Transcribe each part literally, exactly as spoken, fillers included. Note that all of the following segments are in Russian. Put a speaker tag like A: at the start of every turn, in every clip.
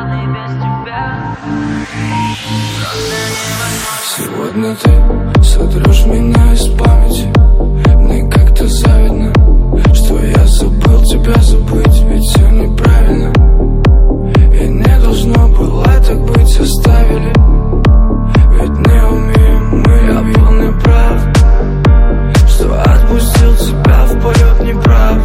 A: голодный без тебя.
B: Сегодня ты сотрешь меня из памяти. Мне как-то завидно, что я забыл тебя забыть, ведь все неправильно. И не должно было так быть, оставили. Ведь не умеем мы, я был неправ, что отпустил тебя в полет неправ.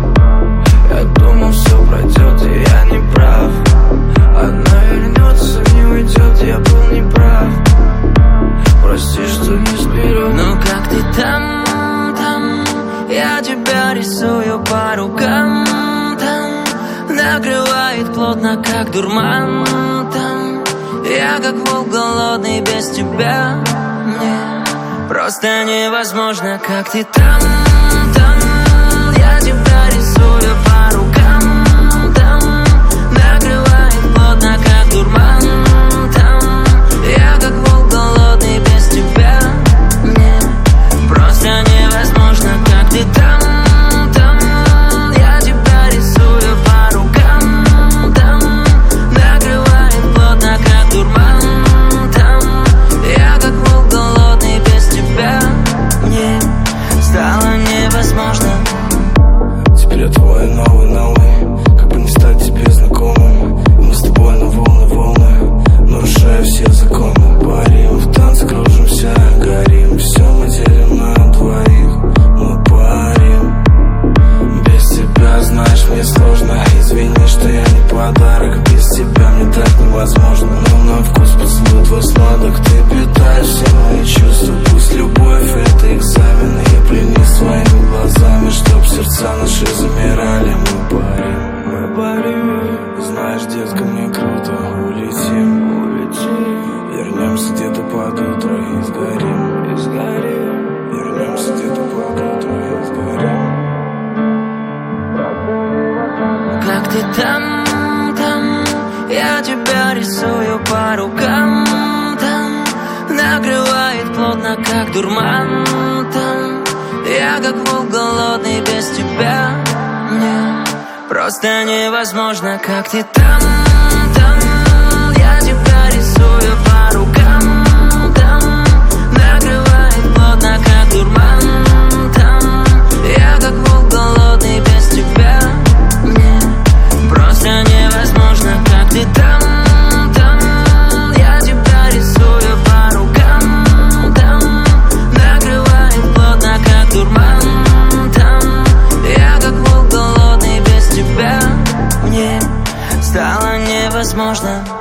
B: Я думал, все пройдет, и я не прав. Она вернется, не уйдет, я был неправ. Прости, что не сберег.
A: Ну как ты там, там? Я тебя рисую по рукам, там. Накрывает плотно, как дурман, там. Я как волк голодный без тебя. Мне просто невозможно, как ты там, там. Я тебя рисую по рукам, там. Накрывает плотно, как дурман, там. Я как волк голодный без тебя. Мне просто невозможно, как ты там, там. Я тебя рисую по рукам, там. Накрывает плотно, как дурман, там. Я как волк голодный без тебя. Мне стало невозможно.
B: Теперь я твой новый, новый. Как бы не стать тебе знакомым. Мы с тобой на волны, волны, нарушая все законы. Парим в танце, кружимся, горим. Все мы делим на двоих. Мы парим. Без тебя, знаешь, мне сложно. Извини, что я не подарок. Без тебя мне так невозможно. Но на вкус поцелуй твой сладок. Ты питаешь все мои чувства. Пусть любовь это экзамен. Я пленю своими глазами, чтоб сердца наши замирали. Мы парим, мы парим. Знаешь, детка, мне круто. Улетим, улетим. Вернемся где-то под утро и сгорим, и сгорим. Вернемся где-то под утро и сгорим.
A: Как ты там, там? Я тебя рисую по рукам, там. Накрывает плотно, как дурман, там. Я как волк голодный без тебя. Мне просто невозможно, как ты там, там. Я тебя рисую по рукам, там. Накрывает плотно, как дурман, там. Я как волк голодный без тебя. Мне просто невозможно, как ты там, там. Я тебя рисую по рукам, там. Накрывает плотно, как дурман, там. Я как волк голодный без тебя. Мне стало невозможно.